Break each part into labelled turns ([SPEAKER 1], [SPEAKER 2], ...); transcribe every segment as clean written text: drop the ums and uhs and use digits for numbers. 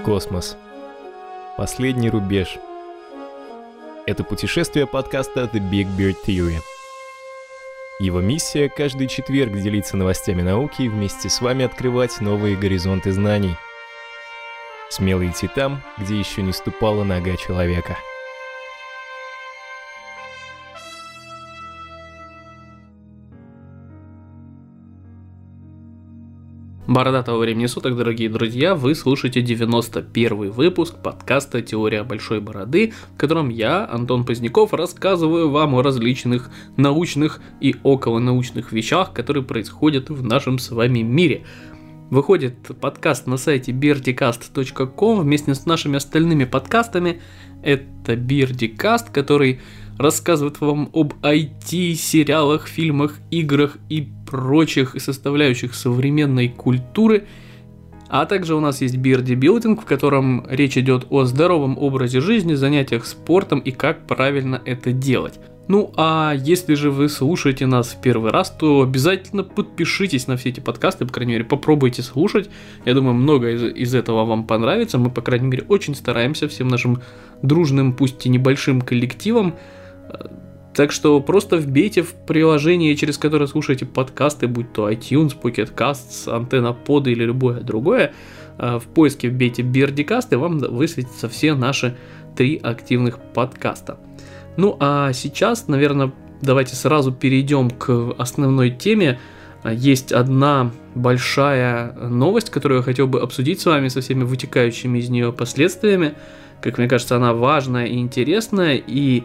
[SPEAKER 1] Космос. Последний рубеж. Это путешествие подкаста The Big Bird Theory. Его миссия – каждый четверг делиться новостями науки и вместе с вами открывать новые горизонты знаний. Смело идти там, где еще не ступала нога человека.
[SPEAKER 2] Бородатого времени суток, дорогие друзья, вы слушаете 91-й выпуск подкаста «Теория большой бороды», в котором я, Антон Поздняков, рассказываю вам о различных научных и околонаучных вещах, которые происходят в нашем с вами мире. Выходит подкаст на сайте birdicast.com вместе с нашими остальными подкастами. Это Birdicast, который рассказывает вам об IT, сериалах, фильмах, играх и прочих составляющих современной культуры. А также у нас есть Birdie-Building, в котором речь идет о здоровом образе жизни, занятиях спортом и как правильно это делать. Ну а если же вы слушаете нас в первый раз, то обязательно подпишитесь на все эти подкасты, по крайней мере попробуйте слушать. Я думаю, многое из этого вам понравится. Мы, по крайней мере, очень стараемся всем нашим дружным, пусть и небольшим коллективом. Так что просто вбейте в приложение, через которое слушаете подкасты, будь то iTunes, Pocket Casts, Antenna Pod или любое другое. В поиске вбейте Birdicast, и вам высветятся все наши 3 активных подкаста. Ну а сейчас, наверное, давайте сразу перейдем к основной теме. Есть одна большая новость, которую я хотел бы обсудить с вами со всеми вытекающими из нее последствиями. Как мне кажется, она важная и интересная, и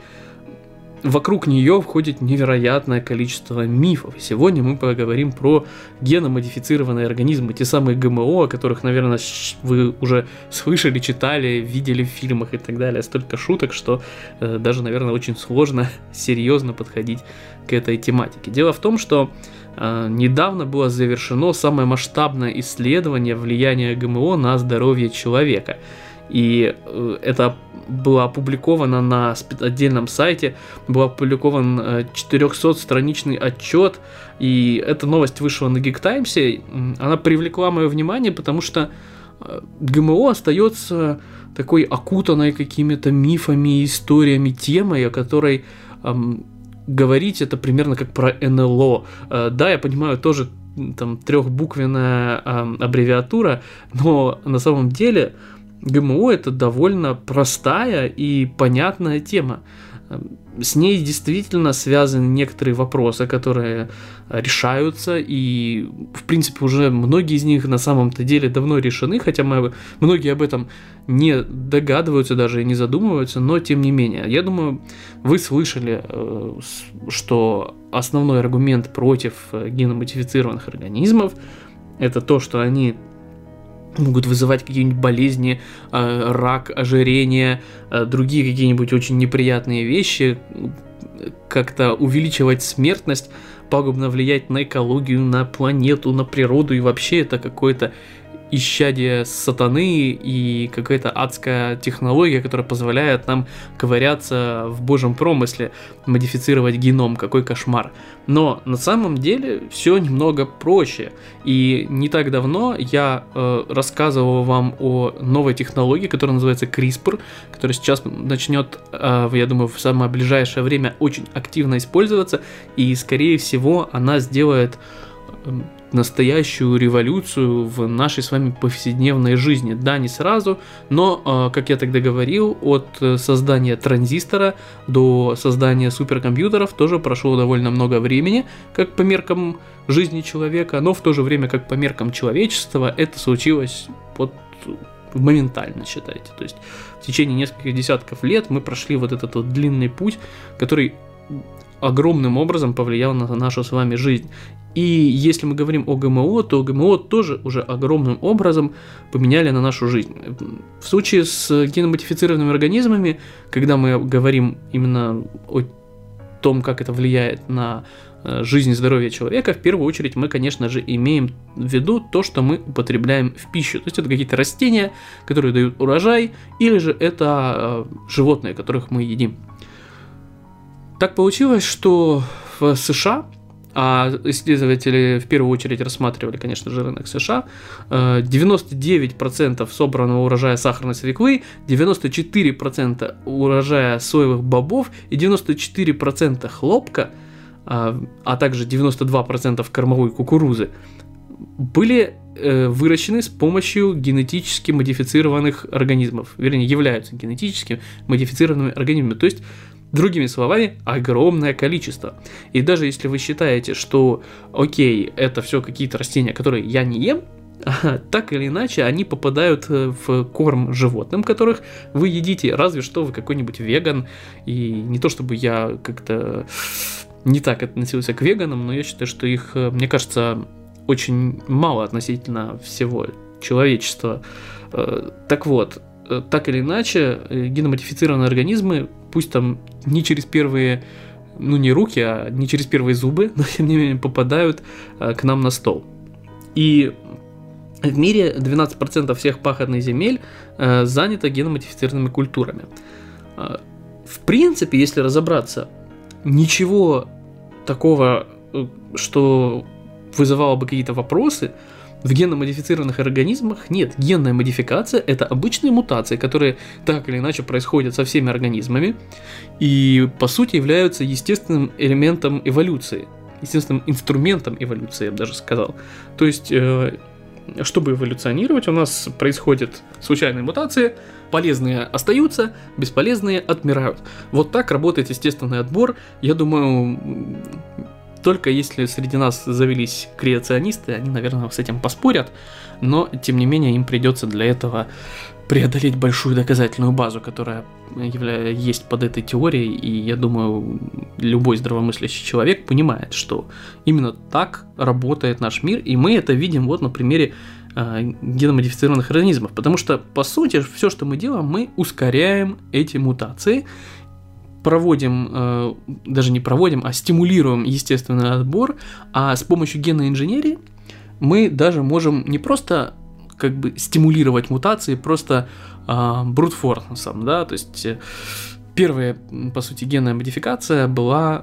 [SPEAKER 2] вокруг нее входит невероятное количество мифов. И сегодня мы поговорим про геномодифицированные организмы, те самые ГМО, о которых, наверное, вы уже слышали, читали, видели в фильмах и так далее. Столько шуток, что даже, наверное, очень сложно серьезно подходить к этой тематике. Дело в том, что недавно было завершено самое масштабное исследование влияния ГМО на здоровье человека. И это было опубликовано на отдельном сайте, был опубликован 400-страничный отчет, и эта новость вышла на Geek Times. Она привлекла мое внимание, потому что ГМО остается такой окутанной какими-то мифами и историями темой, о которой говорить это примерно как про НЛО. Да, я понимаю, тоже там 3-буквенная аббревиатура, но на самом деле ГМО – это довольно простая и понятная тема. С ней действительно связаны некоторые вопросы, которые решаются, и, в принципе, уже многие из них на самом-то деле давно решены, хотя многие об этом не догадываются даже и не задумываются, но тем не менее. Я думаю, вы слышали, что основной аргумент против геномодифицированных организмов – это то, что они могут вызывать какие-нибудь болезни, рак, ожирение, другие какие-нибудь очень неприятные вещи, как-то увеличивать смертность, пагубно влиять на экологию, на планету, на природу, и вообще это какое-то исчадие сатаны и какая-то адская технология, которая позволяет нам ковыряться в божьем промысле, модифицировать геном, какой кошмар. Но на самом деле все немного проще. И не так давно я рассказывал вам о новой технологии, которая называется CRISPR, которая сейчас начнет, я думаю, в самое ближайшее время очень активно использоваться, и скорее всего она сделает настоящую революцию в нашей с вами повседневной жизни. Да, не сразу, но, как я тогда говорил, от создания транзистора до создания суперкомпьютеров тоже прошло довольно много времени, как по меркам жизни человека, но в то же время, как по меркам человечества, это случилось моментально, считайте. То есть в течение нескольких десятков лет мы прошли вот этот вот длинный путь, который огромным образом повлиял на нашу с вами жизнь. И если мы говорим о ГМО, то ГМО тоже уже огромным образом поменяли на нашу жизнь. В случае с геномодифицированными организмами, когда мы говорим именно о том, как это влияет на жизнь и здоровье человека, в первую очередь мы, конечно же, имеем в виду то, что мы употребляем в пищу. То есть это какие-то растения, которые дают урожай, или же это животные, которых мы едим. Так получилось, что в США а исследователи в первую очередь рассматривали, конечно же, рынок США, 99% собранного урожая сахарной свеклы, 94% урожая соевых бобов и 94% хлопка, а также 92% кормовой кукурузы были выращены с помощью генетически модифицированных организмов, вернее, являются генетически модифицированными организмами, то есть, другими словами, огромное количество. И даже если вы считаете, что, окей, это все какие-то растения, которые я не ем, так или иначе они попадают в корм животным, которых вы едите, разве что вы какой-нибудь веган, и не то чтобы я как-то не так относился к веганам, но я считаю, что их, мне кажется, очень мало относительно всего человечества. Так вот, так или иначе, геномодифицированные организмы, пусть там не через первые, не руки, а не через первые зубы, но тем не менее попадают к нам на стол. И в мире 12% всех пахотных земель занято геномодифицированными культурами. В принципе, если разобраться, ничего такого, что вызывало бы какие-то вопросы, в генно-модифицированных организмах нет. Генная модификация – это обычные мутации, которые так или иначе происходят со всеми организмами и, по сути, являются естественным элементом эволюции, естественным инструментом эволюции, я бы даже сказал. То есть, чтобы эволюционировать, у нас происходят случайные мутации, полезные остаются, бесполезные отмирают. Вот так работает естественный отбор. Я думаю, только если среди нас завелись креационисты, они, наверное, с этим поспорят, но, тем не менее, им придется для этого преодолеть большую доказательную базу, которая есть под этой теорией, и я думаю, любой здравомыслящий человек понимает, что именно так работает наш мир, и мы это видим вот на примере геномодифицированных организмов, потому что, по сути, все, что мы делаем, мы ускоряем эти мутации, даже не проводим, а стимулируем естественный отбор, а с помощью генной инженерии мы даже можем не просто как бы стимулировать мутации, просто брутфорсом, да, то есть первая, по сути, генная модификация была,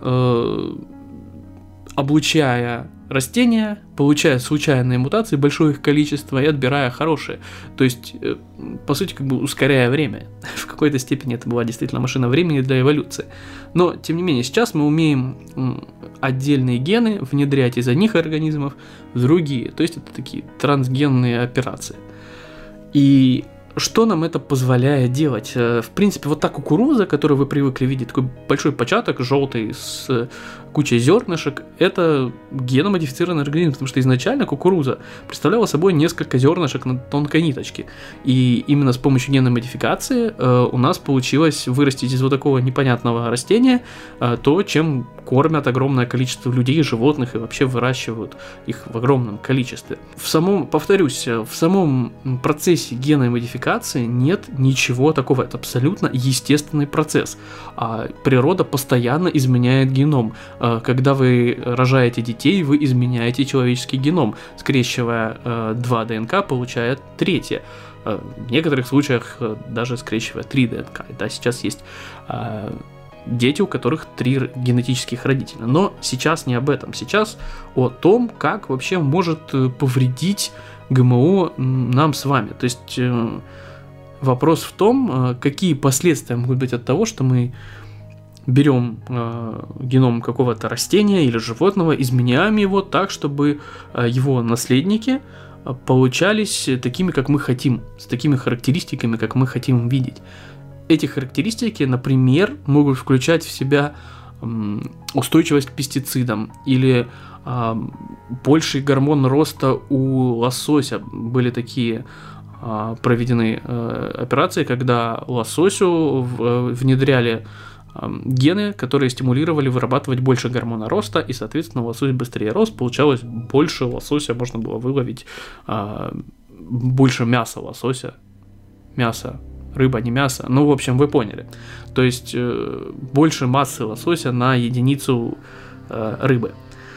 [SPEAKER 2] облучая растения, получая случайные мутации, большое их количество и отбирая хорошие. То есть, по сути, как бы ускоряя время. В какой-то степени это была действительно машина времени для эволюции. Но, тем не менее, сейчас мы умеем отдельные гены внедрять из одних организмов в другие. То есть, это такие трансгенные операции. И что нам это позволяет делать? В принципе, вот та кукуруза, которую вы привыкли видеть, такой большой початок, желтый, с кучей зернышек, это геномодифицированный организм, потому что изначально кукуруза представляла собой несколько зернышек на тонкой ниточке. И именно с помощью генной модификации у нас получилось вырастить из вот такого непонятного растения то, чем кормят огромное количество людей, животных и вообще выращивают их в огромном количестве. Повторюсь, в самом процессе генной модификации нет ничего такого. Это абсолютно естественный процесс. Природа постоянно изменяет геном. Когда вы рожаете детей, вы изменяете человеческий геном, скрещивая 2 ДНК, получая 3. В некоторых случаях даже скрещивая 3 ДНК. Да, сейчас есть дети, у которых 3 генетических родителя. Но сейчас не об этом. Сейчас о том, как вообще может повредить ГМО нам с вами. То есть вопрос в том, какие последствия могут быть от того, что мы берем геном какого-то растения или животного, изменяем его так, чтобы его наследники получались такими, как мы хотим, с такими характеристиками, как мы хотим видеть. Эти характеристики, например, могут включать в себя устойчивость к пестицидам или больший гормон роста у лосося. Были такие проведены операции, когда лососю внедряли гены, которые стимулировали вырабатывать больше гормона роста, и, соответственно, лосось быстрее рос, получалось больше лосося, можно было выловить больше мяса лосося, мясо, рыба, не мясо, в общем, вы поняли. То есть, больше массы лосося на единицу рыбы.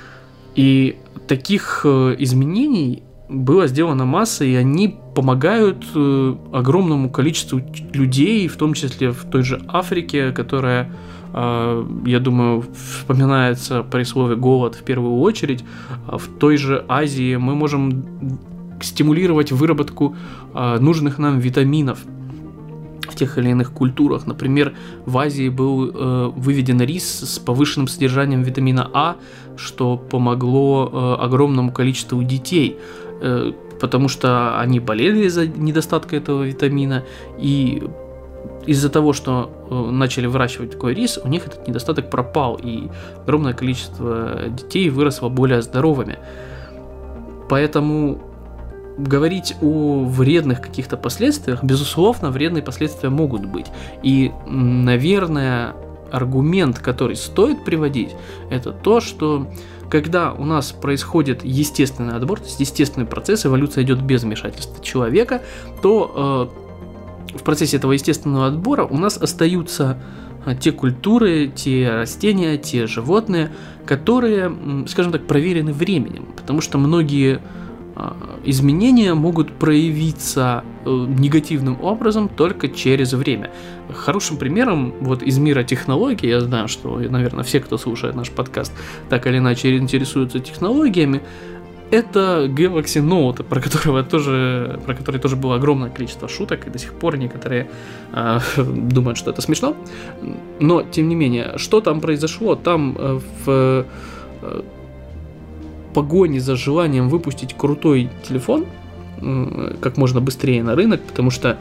[SPEAKER 2] И таких изменений было сделано масса, и они помогают огромному количеству людей, в том числе в той же Африке, которая я думаю, вспоминается присловие «голод» в первую очередь. В той же Азии мы можем стимулировать выработку нужных нам витаминов в тех или иных культурах. Например, в Азии был выведен рис с повышенным содержанием витамина А, что помогло огромному количеству детей, потому что они болели из-за недостатка этого витамина, и из-за того, что начали выращивать такой рис, у них этот недостаток пропал, и огромное количество детей выросло более здоровыми. Поэтому говорить о вредных каких-то последствиях, безусловно, вредные последствия могут быть. И, наверное, аргумент, который стоит приводить, это то, что когда у нас происходит естественный отбор, то есть естественный процесс, эволюция идет без вмешательства человека, то в процессе этого естественного отбора у нас остаются те культуры, те растения, те животные, которые, скажем так, проверены временем, потому что многие изменения могут проявиться негативным образом только через время. Хорошим примером вот из мира технологий, я знаю, что, наверное, все, кто слушает наш подкаст, так или иначе интересуются технологиями, это Galaxy Note, про который тоже было огромное количество шуток, и до сих пор некоторые думают, что это смешно. Но, тем не менее, что там произошло? Там в погоне за желанием выпустить крутой телефон как можно быстрее на рынок, потому что,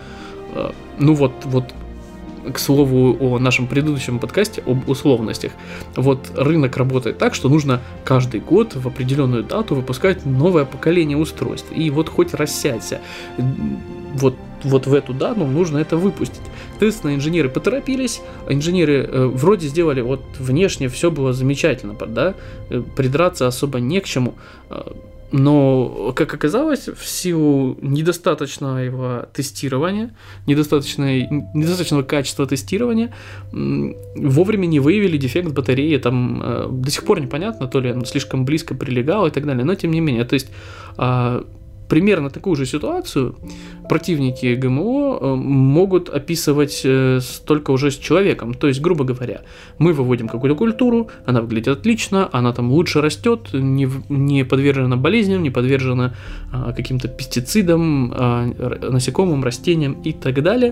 [SPEAKER 2] к слову о нашем предыдущем подкасте об условностях, вот рынок работает так, что нужно каждый год в определенную дату выпускать новое поколение устройств, и вот хоть рассядься, вот в эту дату нужно это выпустить. Соответственно, инженеры поторопились, инженеры вроде сделали, вот внешне все было замечательно, да, придраться особо не к чему, но, как оказалось, в силу недостаточного тестирования, недостаточного качества тестирования, вовремя не выявили дефект батареи, там до сих пор непонятно, то ли он слишком близко прилегал и так далее, но тем не менее, то есть примерно такую же ситуацию противники ГМО могут описывать только уже с человеком. То есть, грубо говоря, мы выводим какую-то культуру, она выглядит отлично, она там лучше растет, не подвержена болезням, не подвержена каким-то пестицидам, насекомым, растениям и так далее.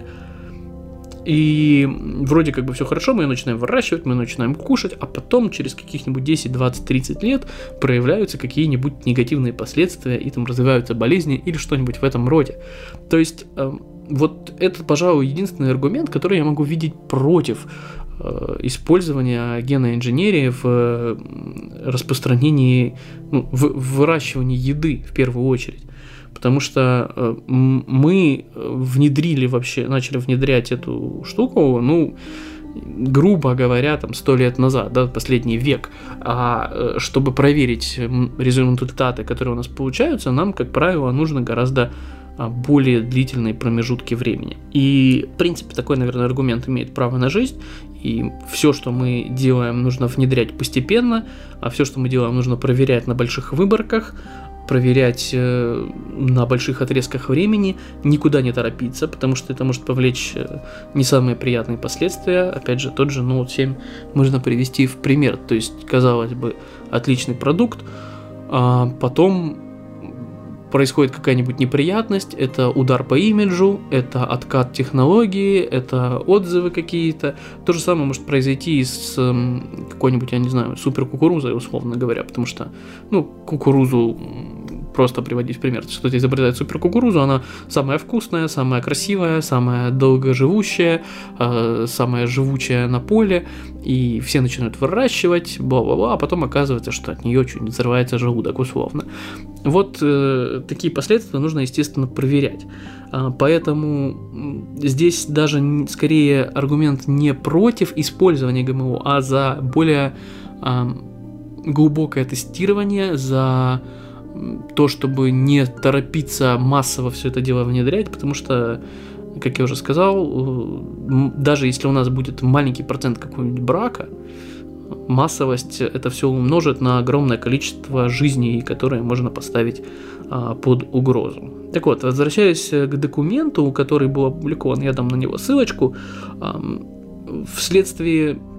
[SPEAKER 2] И вроде как бы все хорошо, мы ее начинаем выращивать, мы начинаем кушать, а потом через каких-нибудь 10, 20, 30 лет проявляются какие-нибудь негативные последствия, и там развиваются болезни или что-нибудь в этом роде. То есть вот это, пожалуй, единственный аргумент, который я могу видеть против использования генной инженерии в распространении, в выращивании еды в первую очередь. Потому что мы начали внедрять эту штуку, грубо говоря, там 100 лет назад, да, последний век. А чтобы проверить результаты, которые у нас получаются, нам, как правило, нужно гораздо более длительные промежутки времени. И, в принципе, такой, наверное, аргумент имеет право на жизнь. И все, что мы делаем, нужно внедрять постепенно, а все, что мы делаем, нужно проверять на больших выборках, проверять на больших отрезках времени, никуда не торопиться, потому что это может повлечь не самые приятные последствия. Опять же, тот же Note 7 можно привести в пример. То есть, казалось бы, отличный продукт, а потом происходит какая-нибудь неприятность, это удар по имиджу, это откат технологии, это отзывы какие-то. То же самое может произойти и с какой-нибудь, я не знаю, супер кукурузой, условно говоря, потому что, кукурузу просто приводить в пример. То есть кто-то изобретает супер кукурузу, она самая вкусная, самая красивая, самая долгоживущая, самая живучая на поле, и все начинают выращивать, бла-бла-бла, а потом оказывается, что от нее чуть не взрывается желудок, условно. Вот такие последствия нужно, естественно, проверять. Поэтому здесь даже скорее аргумент не против использования ГМО, а за более глубокое тестирование, за то, чтобы не торопиться массово все это дело внедрять, потому что, как я уже сказал, даже если у нас будет маленький процент какого-нибудь брака, массовость это все умножит на огромное количество жизней, которые можно поставить под угрозу. Так вот, возвращаясь к документу, который был опубликован, я дам на него ссылочку, вследствие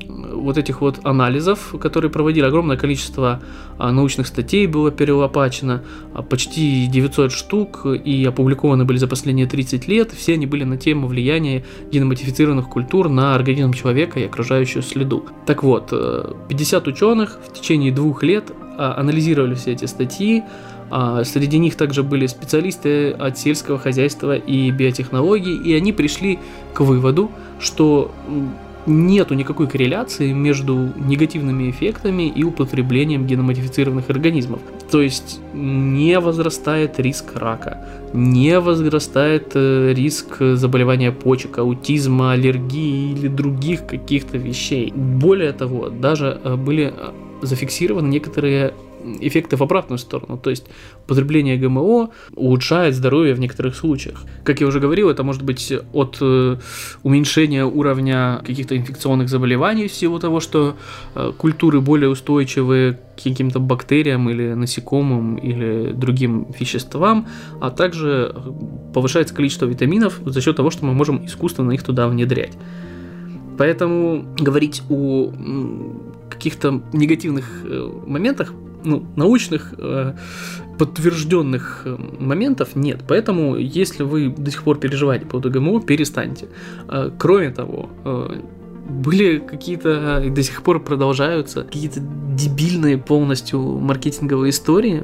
[SPEAKER 2] вот этих вот анализов, которые проводили, огромное количество научных статей было перелопачено, почти 900 штук, и опубликованы были за последние 30 лет. Все они были на тему влияния геномодифицированных культур на организм человека и окружающую среду. Так вот, 50 ученых в течение 2 лет анализировали все эти статьи. Среди них также были специалисты от сельского хозяйства и биотехнологий, и они пришли к выводу, что нету никакой корреляции между негативными эффектами и употреблением геномодифицированных организмов. То есть не возрастает риск рака, не возрастает риск заболевания почек, аутизма, аллергии или других каких-то вещей. Более того, даже были зафиксированы некоторые эффекты в обратную сторону, то есть употребление ГМО улучшает здоровье в некоторых случаях. Как я уже говорил, это может быть от уменьшения уровня каких-то инфекционных заболеваний в силу того, что культуры более устойчивы к каким-то бактериям или насекомым или другим веществам, а также повышается количество витаминов за счет того, что мы можем искусственно их туда внедрять. Поэтому говорить о каких-то негативных моментах, научных подтвержденных моментов нет. Поэтому, если вы до сих пор переживаете по поводу ГМО, перестаньте. Кроме того, были какие-то, и до сих пор продолжаются, какие-то дебильные полностью маркетинговые истории,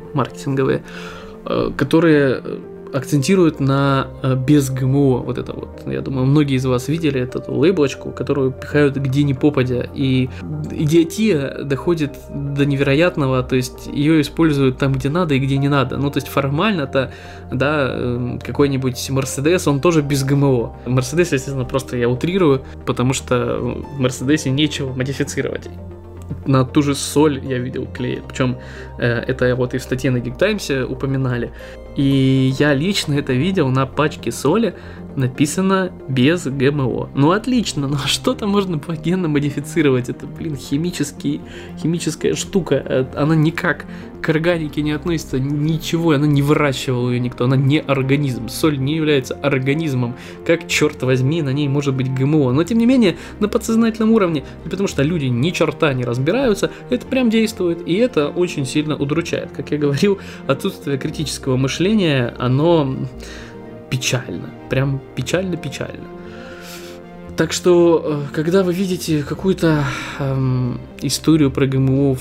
[SPEAKER 2] которые акцентируют на без ГМО вот это вот. Я думаю, многие из вас видели эту лейблочку, которую пихают где ни попадя, и идиотия доходит до невероятного, то есть ее используют там, где надо и где не надо. То есть формально-то, да, какой-нибудь Мерседес, он тоже без ГМО. Мерседес, естественно, просто я утрирую, потому что в Мерседесе нечего модифицировать. На ту же соль я видел клеят, причем это вот и в статье на Geek Times упоминали. И я лично это видел на пачке соли, написано без ГМО. Отлично, а что там можно генно модифицировать? Это, химическая штука. Она никак к органике не относится, ничего, она не выращивала ее никто, она не организм. Соль не является организмом. Как, черт возьми, на ней может быть ГМО? Но, тем не менее, на подсознательном уровне, потому что люди ни черта не разбираются, это прям действует, и это очень сильно удручает. Как я говорил, отсутствие критического мышления, оно печально, прям печально-печально. Так что, когда вы видите какую-то историю про ГМО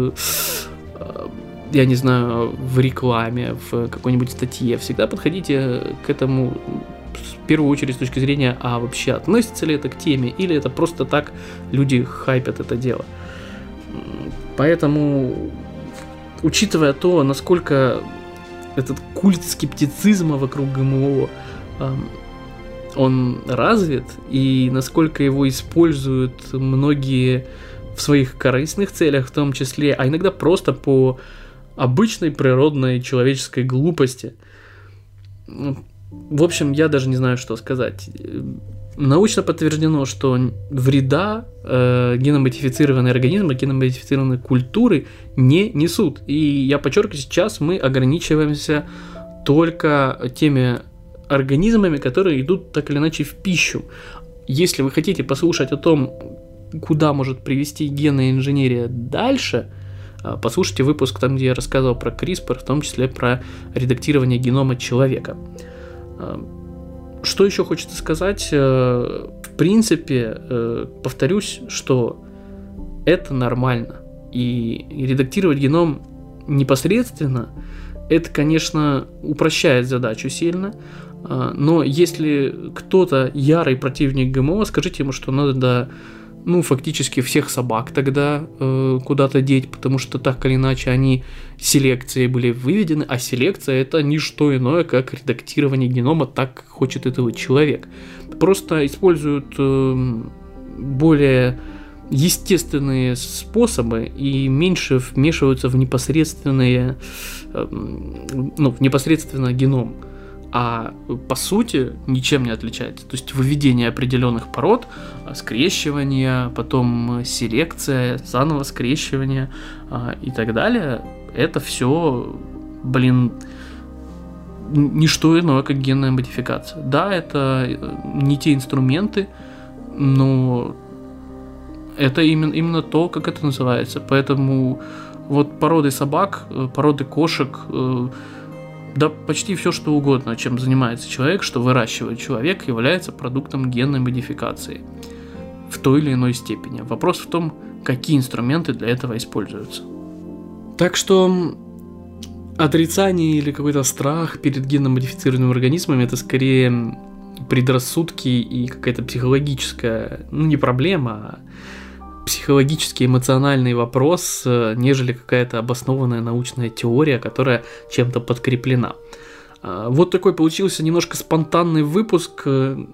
[SPEAKER 2] я не знаю, в рекламе, в какой-нибудь статье, всегда подходите к этому в первую очередь с точки зрения, а вообще относится ли это к теме, или это просто так люди хайпят это дело. Поэтому, учитывая то, насколько этот культ скептицизма вокруг ГМО, он развит, и насколько его используют многие в своих корыстных целях в том числе, а иногда просто по обычной природной человеческой глупости. В общем, я даже не знаю, что сказать. Научно подтверждено, что вреда геномодифицированные организмы, геномодифицированные культуры не несут. И я подчеркиваю, сейчас мы ограничиваемся только теми организмами, которые идут так или иначе в пищу. Если вы хотите послушать о том, куда может привести генная инженерия дальше, послушайте выпуск там, где я рассказывал про CRISPR, в том числе про редактирование генома человека. Что еще хочется сказать? В принципе, повторюсь, что это нормально. И редактировать геном непосредственно, это, конечно, упрощает задачу сильно. Но если кто-то ярый противник ГМО, скажите ему, что надо фактически всех собак тогда куда-то деть, потому что так или иначе они селекцией были выведены, а селекция это не что иное, как редактирование генома так, как хочет этого человек. Просто используют более естественные способы и меньше вмешиваются в непосредственно геном. А по сути ничем не отличается. То есть выведение определенных пород, скрещивание, потом селекция, заново скрещивание и так далее, это все, не что иное, как генная модификация. Да, это не те инструменты, но Это именно то, как это называется. Поэтому вот породы собак, породы кошек, да почти все, что угодно, чем занимается человек, что выращивает человек, является продуктом генной модификации в той или иной степени. Вопрос в том, какие инструменты для этого используются. Так что отрицание или какой-то страх перед генно-модифицированными организмами — это скорее предрассудки и какая-то психологическая, не проблема, а психологический эмоциональный вопрос, нежели какая-то обоснованная научная теория, которая чем-то подкреплена. Вот такой получился немножко спонтанный выпуск,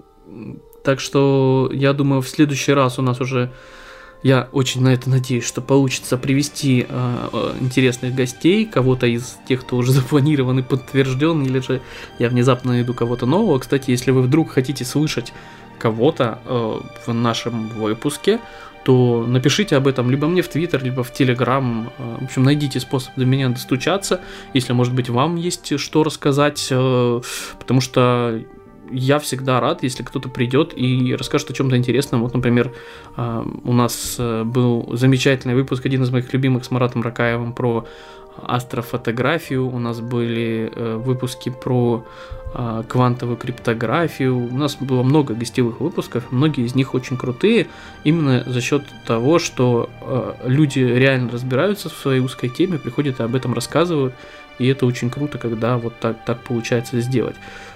[SPEAKER 2] так что я думаю, в следующий раз у нас уже, я очень на это надеюсь, что получится привести интересных гостей, кого-то из тех, кто уже запланирован и подтвержден, или же я внезапно найду кого-то нового. Кстати, если вы вдруг хотите слышать кого-то в нашем выпуске, то напишите об этом либо мне в Твиттер, либо в Телеграм. В общем, найдите способ до меня достучаться, если, может быть, вам есть что рассказать, потому что я всегда рад, если кто-то придет и расскажет о чем-то интересном. Вот, например, у нас был замечательный выпуск, один из моих любимых, с Маратом Ракаевым, про астрофотографию. У нас были выпуски про квантовую криптографию. У нас было много гостевых выпусков, многие из них очень крутые, именно за счет того, что люди реально разбираются в своей узкой теме, приходят и об этом рассказывают, и это очень круто, когда вот так получается сделать.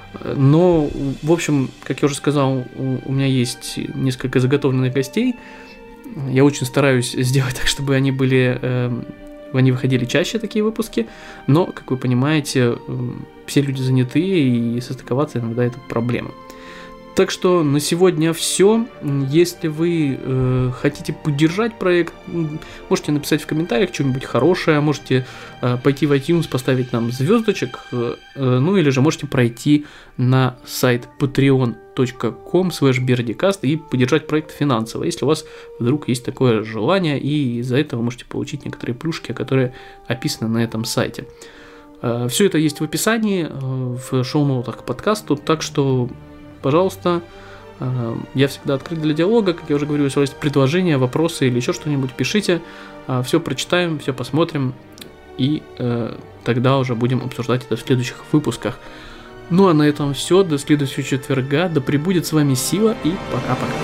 [SPEAKER 2] Но, в общем, как я уже сказал, у меня есть несколько заготовленных гостей. Я очень стараюсь сделать так, чтобы они выходили чаще, такие выпуски. Но, как вы понимаете, все люди заняты, и состыковаться иногда это проблема. Так что на сегодня все. Если вы хотите поддержать проект, можете написать в комментариях что-нибудь хорошее, можете пойти в iTunes, поставить нам звездочек, ну или же можете пройти на сайт patreon.com/berdicast и поддержать проект финансово, если у вас вдруг есть такое желание, и из-за этого вы можете получить некоторые плюшки, которые описаны на этом сайте. Все это есть в описании, в шоу-ноутах к подкасту, так что пожалуйста, я всегда открыт для диалога, как я уже говорю, если у вас есть предложения, вопросы или еще что-нибудь, пишите, все прочитаем, все посмотрим, и тогда уже будем обсуждать это в следующих выпусках. Ну а на этом все, до следующего четверга, да пребудет с вами сила, и пока-пока.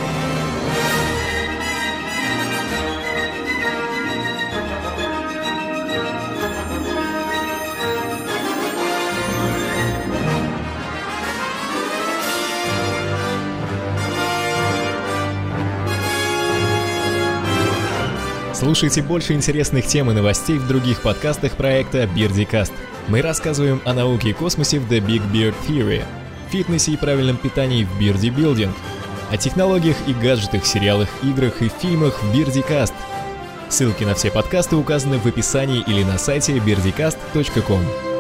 [SPEAKER 1] Слушайте больше интересных тем и новостей в других подкастах проекта BirdieCast. Мы рассказываем о науке и космосе в The Big Beard Theory, фитнесе и правильном питании в Birdie Building, о технологиях и гаджетах, сериалах, играх и фильмах в BirdieCast. Ссылки на все подкасты указаны в описании или на сайте birdiecast.com.